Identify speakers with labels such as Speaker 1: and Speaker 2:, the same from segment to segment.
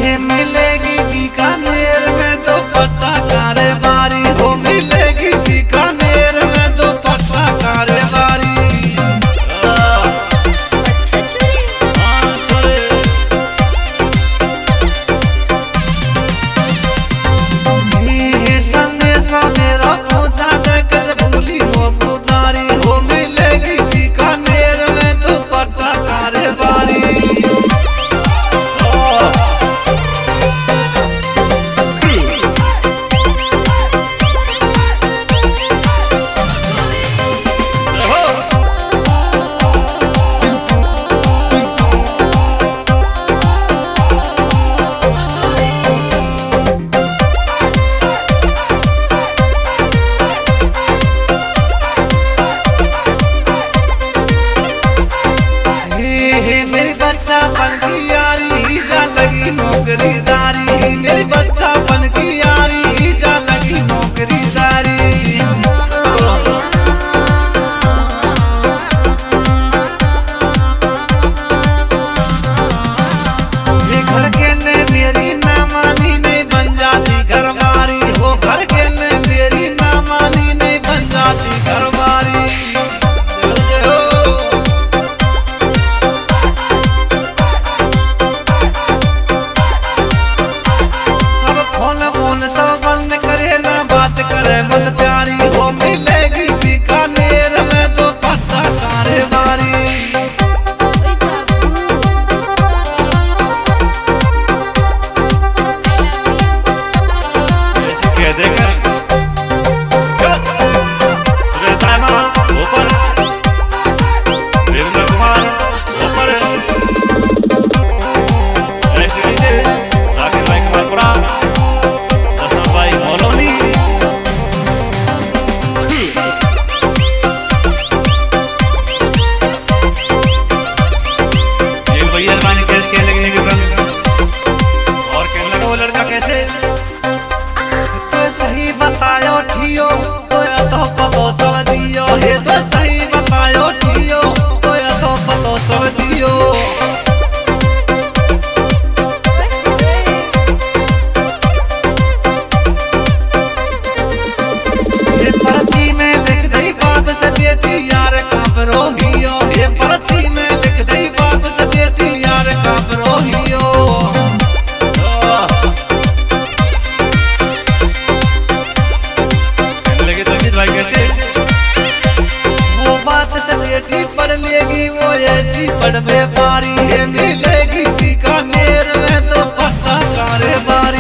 Speaker 1: मिलेगी बीकानेर में दो पट्टा कारेबारी हो, मिलेगी बीकानेर में दो पट्टा कारेबारी। संदेशा मेरा पहुंचा दे कर भूली हो खुदारी हो, मिलेगी बीकानेर में दो पट्टा कारेबारी। बच्चा बन की यारी जा लगी नौकरीदारी, मेरी बच्चा बन की यारी जा लगी नौकरीदारी। ये घर के ने मेरी ना मानी नहीं बन जाती घरवारी हो, घर के ने मेरी ना मानी नहीं बन जाती घरवारी। सब बंद करे ना बात करे मत प्यारी हो, मिलेगी बीकानेर में दो पट्टा कारेबारी। ऐसे कह देगा ऊपर वीरेंद्र कुमार ऊपर राकेश भाई कमलपुरा तो सही बतायो ठियो तो या तो पतो सब दियो, ये तो सही बतायो ठियो तो या तो पतो सब दियो। ये पर्ची में लिख दई बात से बेटी यार काबरो हियो, ये पर्ची में लिख दई बात से बेटी यार काबरो हियो। वो बात से बेटी पढ़ लेगी वो ऐसी पढ़ व्यापारी है, मिलेगी बीकानेर में तो पट्टा कारेबारी।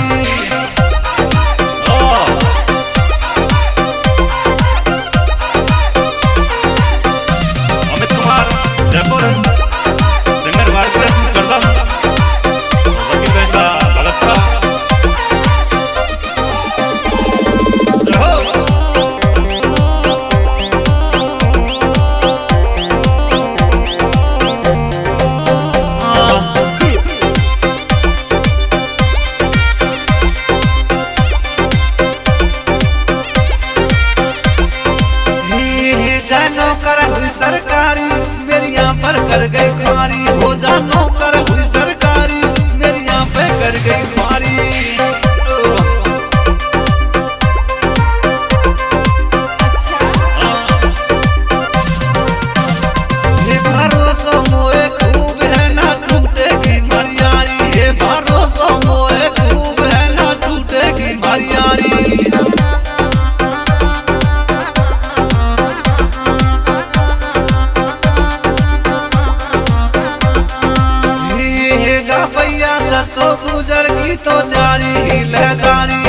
Speaker 1: अमित कुमार जयपुर सिंगर वाले प्रश्न करता बाकी फैसला गलत था। सरकारी मेरी यहाँ पर कर गई खुमारी हो, जानो कर हुई सरकारी मेरी यहाँ पे कर गई खुमारी। ये भरोसा मोए खूब है ना टूटेगी मारियारी, ये भरोसा मोए खूब है ना टूटेगी मारियारी। भैया ससो गुजर की तो जारी ही लहदारी,